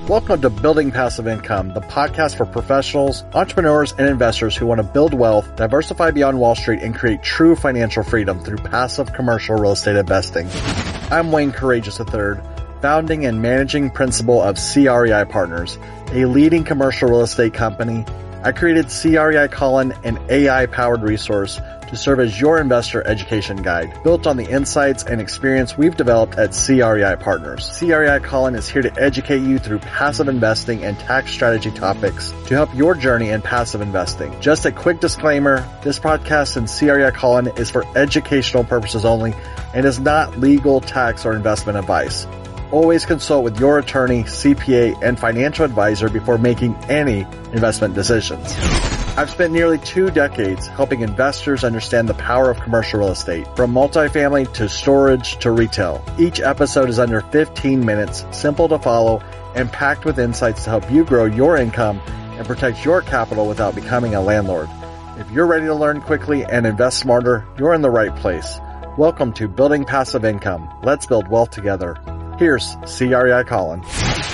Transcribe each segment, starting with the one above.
Welcome to Building Passive Income, the podcast for professionals, entrepreneurs, and investors who want to build wealth, diversify beyond Wall Street, and create true financial freedom through passive commercial real estate investing. I'm Wayne Courageous III, founding and managing principal of CREI Partners, a leading commercial real estate company. I created CREI Colin, an AI-powered resource to serve as your investor education guide, built on the insights and experience we've developed at CREI Partners. CREI Colin is here to educate you through passive investing and tax strategy topics to help your journey in passive investing. Just a quick disclaimer, this podcast and CREI Colin is for educational purposes only and is not legal, tax, or investment advice. Always consult with your attorney, CPA, and financial advisor before making any investment decisions. I've spent nearly 2 decades helping investors understand the power of commercial real estate, from multifamily to storage to retail. Each episode is under 15 minutes, simple to follow, and packed with insights to help you grow your income and protect your capital without becoming a landlord. If you're ready to learn quickly and invest smarter, you're in the right place. Welcome to Building Passive Income. Let's build wealth together. Here's CREI Colin.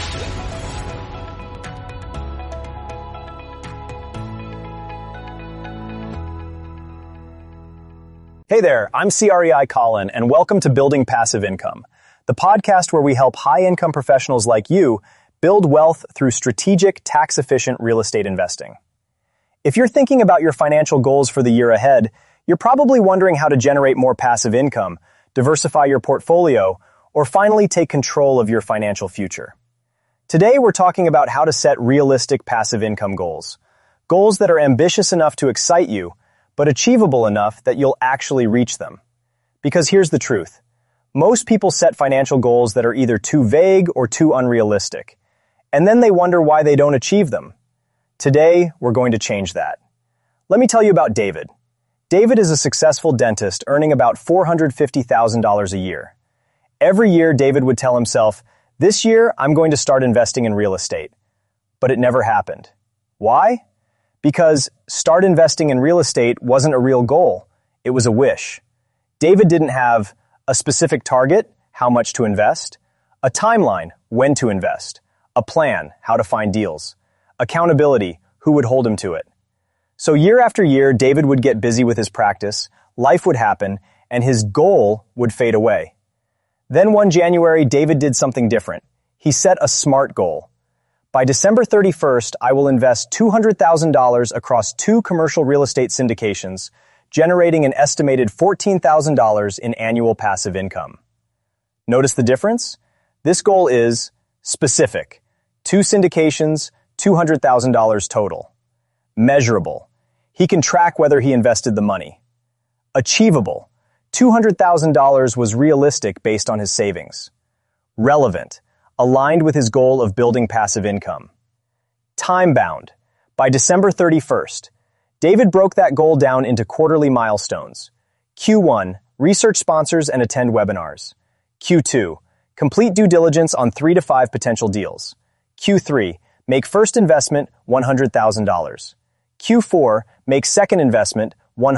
Hey there, I'm CREI Colin, and welcome to Building Passive Income, the podcast where we help high-income professionals like you build wealth through strategic, tax-efficient real estate investing. If you're thinking about your financial goals for the year ahead, you're probably wondering how to generate more passive income, diversify your portfolio, or finally take control of your financial future. Today, we're talking about how to set realistic passive income goals. Goals that are ambitious enough to excite you, but achievable enough that you'll actually reach them. Because here's the truth. Most people set financial goals that are either too vague or too unrealistic, and then they wonder why they don't achieve them. Today, we're going to change that. Let me tell you about David. David is a successful dentist earning about $450,000 a year. Every year, David would tell himself, "This year, I'm going to start investing in real estate." But it never happened. Why? Because start investing in real estate wasn't a real goal. It was a wish. David didn't have a specific target, how much to invest, a timeline, when to invest, a plan, how to find deals, accountability, who would hold him to it. So year after year, David would get busy with his practice, life would happen, and his goal would fade away. Then one January, David did something different. He set a SMART goal. By December 31st, I will invest $200,000 across 2 commercial real estate syndications, generating an estimated $14,000 in annual passive income. Notice the difference? This goal is specific. 2 syndications, $200,000 total. Measurable. He can track whether he invested the money. Achievable. $200,000 was realistic based on his savings. Relevant. Aligned with his goal of building passive income. Time-bound. By December 31st, David broke that goal down into quarterly milestones. Q1, research sponsors and attend webinars. Q2, complete due diligence on 3 to 5 potential deals. Q3, make first investment, $100,000. Q4, make second investment,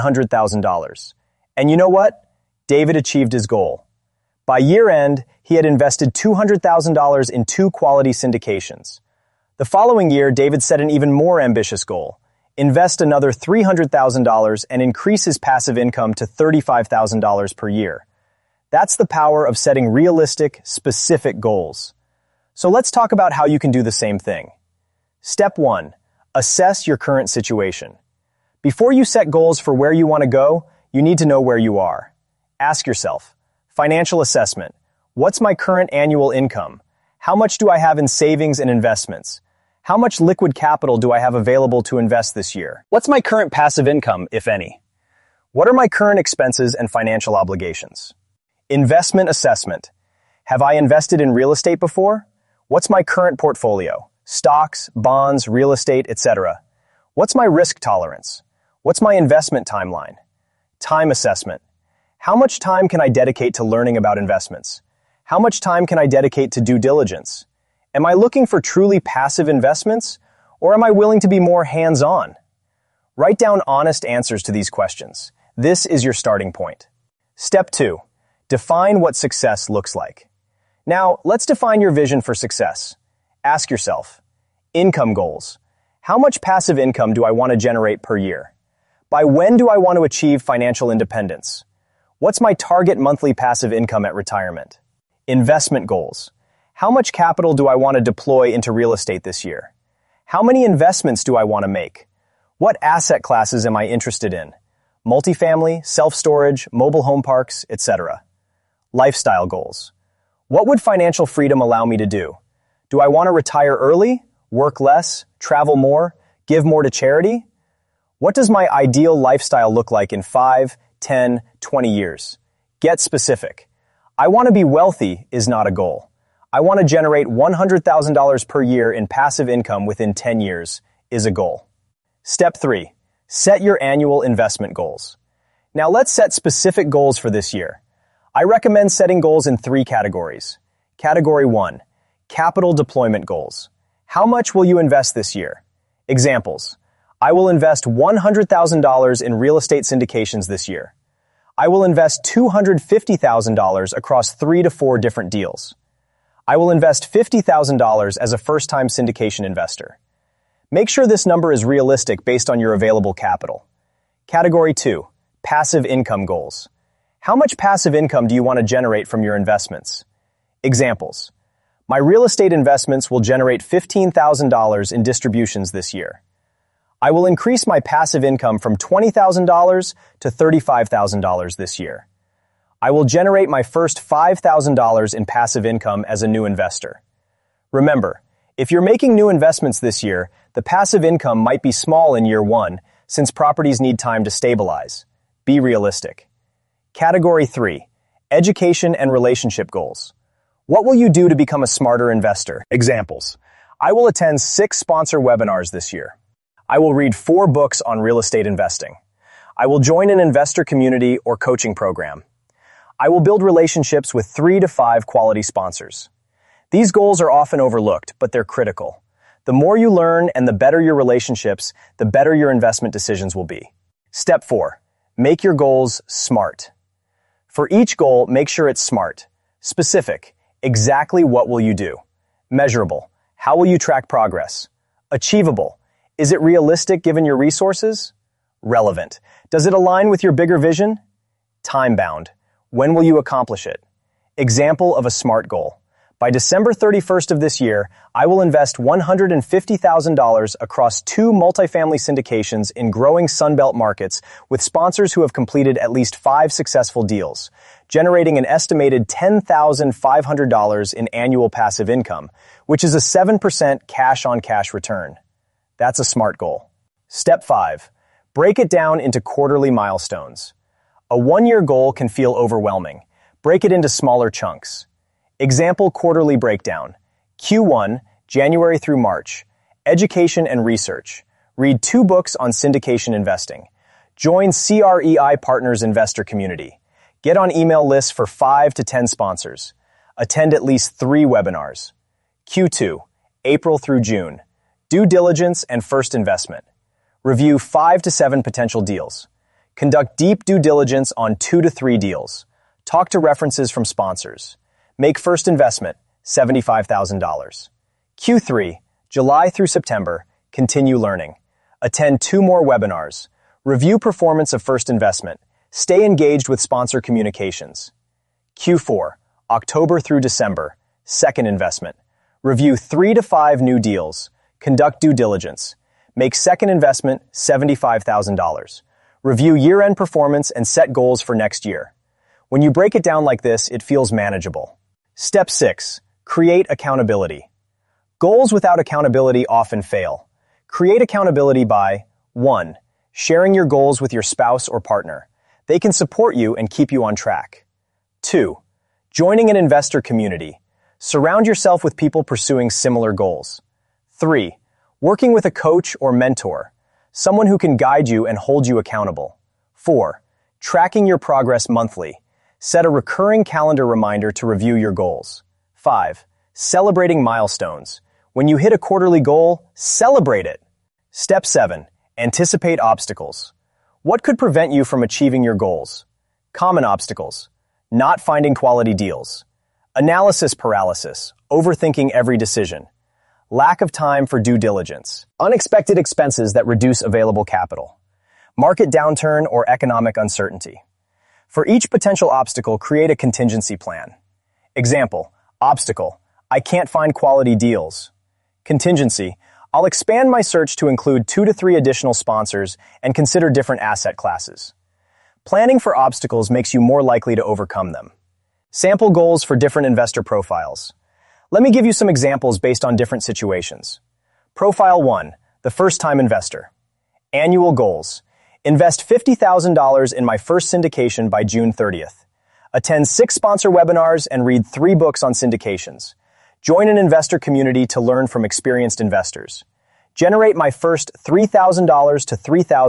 $100,000. And you know what? David achieved his goal. By year-end, he had invested $200,000 in 2 quality syndications. The following year, David set an even more ambitious goal. Invest another $300,000 and increase his passive income to $35,000 per year. That's the power of setting realistic, specific goals. So let's talk about how you can do the same thing. Step 1. Assess your current situation. Before you set goals for where you want to go, you need to know where you are. Ask yourself, financial assessment. What's my current annual income? How much do I have in savings and investments? How much liquid capital do I have available to invest this year? What's my current passive income, if any? What are my current expenses and financial obligations? Investment assessment. Have I invested in real estate before? What's my current portfolio? Stocks, bonds, real estate, etc. What's my risk tolerance? What's my investment timeline? Time assessment. How much time can I dedicate to learning about investments? How much time can I dedicate to due diligence? Am I looking for truly passive investments, or am I willing to be more hands-on? Write down honest answers to these questions. This is your starting point. Step 2. Define what success looks like. Now, let's define your vision for success. Ask yourself, income goals. How much passive income do I want to generate per year? By when do I want to achieve financial independence? What's my target monthly passive income at retirement? Investment goals. How much capital do I want to deploy into real estate this year? How many investments do I want to make? What asset classes am I interested in? Multifamily, self-storage, mobile home parks, etc. Lifestyle goals. What would financial freedom allow me to do? Do I want to retire early, work less, travel more, give more to charity? What does my ideal lifestyle look like in 5, 10, 20 years? Get specific. I want to be wealthy is not a goal. I want to generate $100,000 per year in passive income within 10 years is a goal. Step 3. Set your annual investment goals. Now let's set specific goals for this year. I recommend setting goals in 3 categories. Category 1. Capital deployment goals. How much will you invest this year? Examples. I will invest $100,000 in real estate syndications this year. I will invest $250,000 across 3 to 4 different deals. I will invest $50,000 as a first-time syndication investor. Make sure this number is realistic based on your available capital. Category 2. Passive income goals. How much passive income do you want to generate from your investments? Examples. My real estate investments will generate $15,000 in distributions this year. I will increase my passive income from $20,000 to $35,000 this year. I will generate my first $5,000 in passive income as a new investor. Remember, if you're making new investments this year, the passive income might be small in year 1 since properties need time to stabilize. Be realistic. Category 3. Education and relationship goals. What will you do to become a smarter investor? Examples. I will attend 6 sponsor webinars this year. I will read 4 books on real estate investing. I will join an investor community or coaching program. I will build relationships with 3 to 5 quality sponsors. These goals are often overlooked, but they're critical. The more you learn and the better your relationships, the better your investment decisions will be. Step 4. Make your goals SMART. For each goal, make sure it's SMART. Specific. Exactly what will you do? Measurable. How will you track progress? Achievable. Is it realistic given your resources? Relevant. Does it align with your bigger vision? Time-bound. When will you accomplish it? Example of a SMART goal. By December 31st of this year, I will invest $150,000 across 2 multifamily syndications in growing Sunbelt markets with sponsors who have completed at least 5 successful deals, generating an estimated $10,500 in annual passive income, which is a 7% cash-on-cash return. That's a SMART goal. Step 5. Break it down into quarterly milestones. A 1-year goal can feel overwhelming. Break it into smaller chunks. Example quarterly breakdown. Q1, January through March. Education and research. Read 2 books on syndication investing. Join CREI Partners investor community. Get on email lists for 5 to 10 sponsors. Attend at least 3 webinars. Q2, April through June. Due diligence and first investment. Review 5 to 7 potential deals. Conduct deep due diligence on 2 to 3 deals. Talk to references from sponsors. Make first investment, $75,000. Q3, July through September, continue learning. Attend 2 more webinars. Review performance of first investment. Stay engaged with sponsor communications. Q4, October through December, second investment. Review 3 to 5 new deals. Conduct due diligence. Make second investment, $75,000. Review year-end performance and set goals for next year. When you break it down like this, it feels manageable. Step 6. Create accountability. Goals without accountability often fail. Create accountability by 1. Sharing your goals with your spouse or partner. They can support you and keep you on track. 2. Joining an investor community. Surround yourself with people pursuing similar goals. 3. Working with a coach or mentor. Someone who can guide you and hold you accountable. 4. Tracking your progress monthly. Set a recurring calendar reminder to review your goals. 5. Celebrating milestones. When you hit a quarterly goal, celebrate it. Step 7. Anticipate obstacles. What could prevent you from achieving your goals? Common obstacles. Not finding quality deals. Analysis paralysis. Overthinking every decision. lack of time for due diligence, unexpected expenses that reduce available capital, market downturn or economic uncertainty. For each potential obstacle, create a contingency plan. Example, obstacle, I can't find quality deals. Contingency, I'll expand my search to include 2 to 3 additional sponsors and consider different asset classes. Planning for obstacles makes you more likely to overcome them. Sample goals for different investor profiles. Let me give you some examples based on different situations. Profile 1, the first-time investor. Annual goals. Invest $50,000 in my first syndication by June 30th. Attend 6 sponsor webinars and read 3 books on syndications. Join an investor community to learn from experienced investors. Generate my first $3,000 to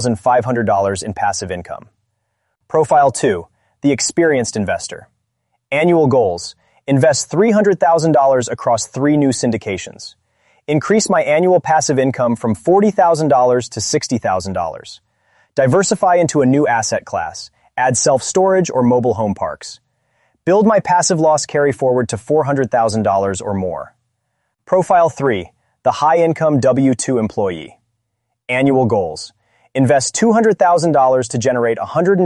$3,500 in passive income. Profile 2, the experienced investor. Annual goals. Invest $300,000 across 3 new syndications. Increase my annual passive income from $40,000 to $60,000. Diversify into a new asset class. Add self-storage or mobile home parks. Build my passive loss carry forward to $400,000 or more. Profile 3, the high-income W-2 employee. Annual goals. Invest $200,000 to generate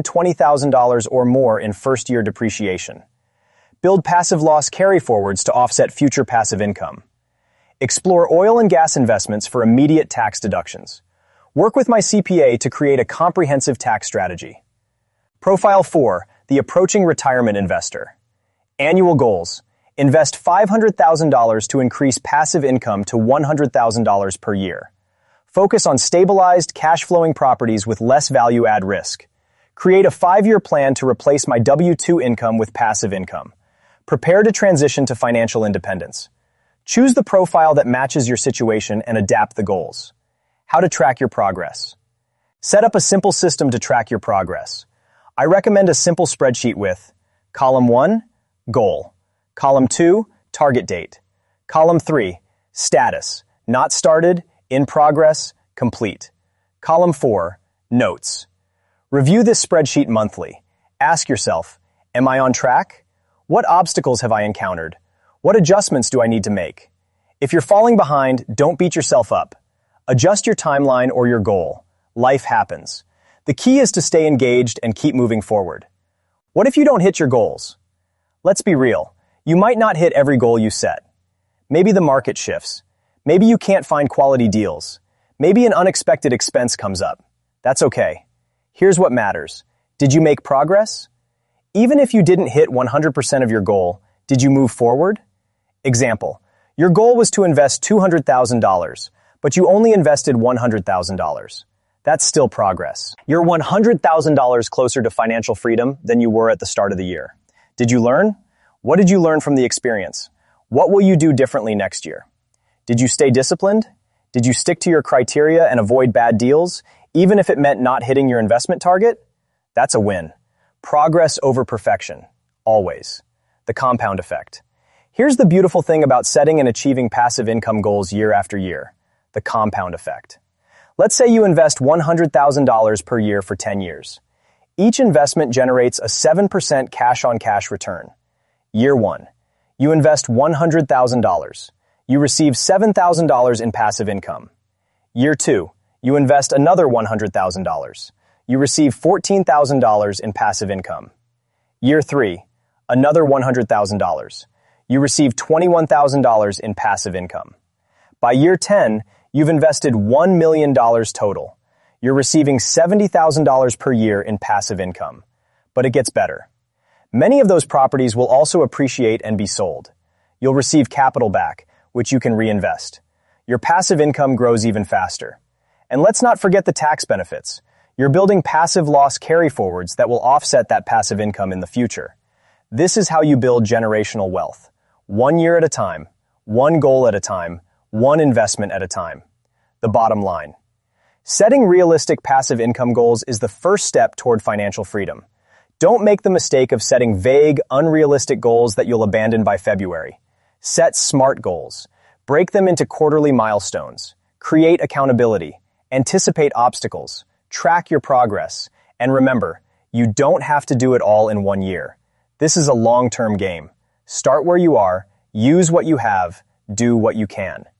$120,000 or more in first-year depreciation. Build passive loss carry forwards to offset future passive income. Explore oil and gas investments for immediate tax deductions. Work with my CPA to create a comprehensive tax strategy. Profile 4, the approaching retirement investor. Annual goals. Invest $500,000 to increase passive income to $100,000 per year. Focus on stabilized, cash-flowing properties with less value-add risk. Create a 5-year plan to replace my W-2 income with passive income. Prepare to transition to financial independence. Choose the profile that matches your situation and adapt the goals. How to track your progress. Set up a simple system to track your progress. I recommend a simple spreadsheet with Column 1, Goal. Column 2, Target Date. Column 3, Status, Not Started, In Progress, Complete. Column 4, Notes. Review this spreadsheet monthly. Ask yourself, am I on track? What obstacles have I encountered? What adjustments do I need to make? If you're falling behind, don't beat yourself up. Adjust your timeline or your goal. Life happens. The key is to stay engaged and keep moving forward. What if you don't hit your goals? Let's be real. You might not hit every goal you set. Maybe the market shifts. Maybe you can't find quality deals. Maybe an unexpected expense comes up. That's okay. Here's what matters. Did you make progress? Even if you didn't hit 100% of your goal, did you move forward? Example, your goal was to invest $200,000, but you only invested $100,000. That's still progress. You're $100,000 closer to financial freedom than you were at the start of the year. Did you learn? What did you learn from the experience? What will you do differently next year? Did you stay disciplined? Did you stick to your criteria and avoid bad deals, even if it meant not hitting your investment target? That's a win. Progress over perfection. Always. The compound effect. Here's the beautiful thing about setting and achieving passive income goals year after year. The compound effect. Let's say you invest $100,000 per year for 10 years. Each investment generates a 7% cash-on-cash return. Year 1. You invest $100,000. You receive $7,000 in passive income. Year 2. You invest another $100,000. You receive $14,000 in passive income. Year 3. Another $100,000. You receive $21,000 in passive income. By year 10, you've invested $1 million total. You're receiving $70,000 per year in passive income. But it gets better. Many of those properties will also appreciate and be sold. You'll receive capital back, which you can reinvest. Your passive income grows even faster. And let's not forget the tax benefits. You're building passive loss carry forwards that will offset that passive income in the future. This is how you build generational wealth. 1 year at a time, one goal at a time, one investment at a time. The bottom line. Setting realistic passive income goals is the first step toward financial freedom. Don't make the mistake of setting vague, unrealistic goals that you'll abandon by February. Set smart goals. Break them into quarterly milestones. Create accountability. Anticipate obstacles. Track your progress. And remember, you don't have to do it all in 1 year. This is a long-term game. Start where you are, use what you have, do what you can.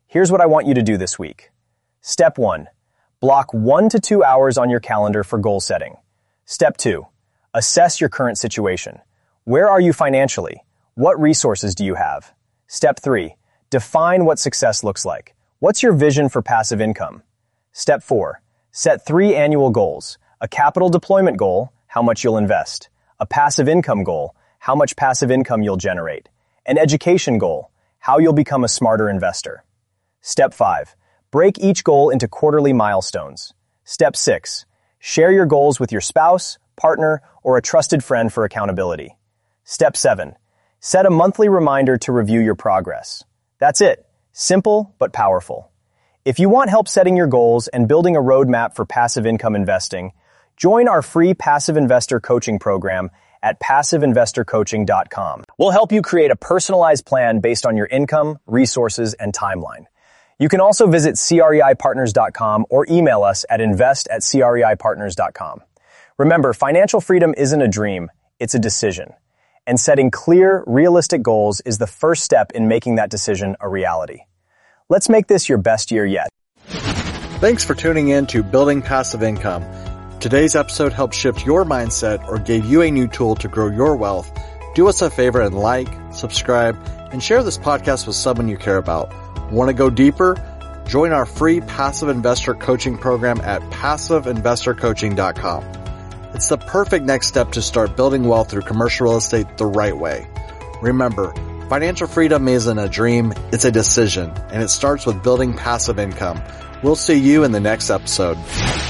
Here's what I want you to do this week. Step 1. Block 1 to 2 hours on your calendar for goal setting. Step 2. Assess your current situation. Where are you financially? What resources do you have? Step 3. Define what success looks like. What's your vision for passive income? Step 4. Set 3 annual goals. A capital deployment goal, how much you'll invest. A passive income goal, how much passive income you'll generate. An education goal, how you'll become a smarter investor. Step 5. Break each goal into quarterly milestones. Step 6. Share your goals with your spouse, partner, or a trusted friend for accountability. Step 7. Set a monthly reminder to review your progress. That's it. Simple but powerful. If you want help setting your goals and building a roadmap for passive income investing, join our free Passive Investor Coaching program at PassiveInvestorCoaching.com. We'll help you create a personalized plan based on your income, resources, and timeline. You can also visit CREIPartners.com or email us at invest@CREIPartners.com. Remember, financial freedom isn't a dream, it's a decision. And setting clear, realistic goals is the first step in making that decision a reality. Let's make this your best year yet. Thanks for tuning in to Building Passive Income. Today's episode helped shift your mindset or gave you a new tool to grow your wealth. Do us a favor and like, subscribe, and share this podcast with someone you care about. Want to go deeper? Join our free Passive Investor Coaching program at PassiveInvestorCoaching.com. It's the perfect next step to start building wealth through commercial real estate the right way. Remember, financial freedom isn't a dream, it's a decision, and it starts with building passive income. We'll see you in the next episode.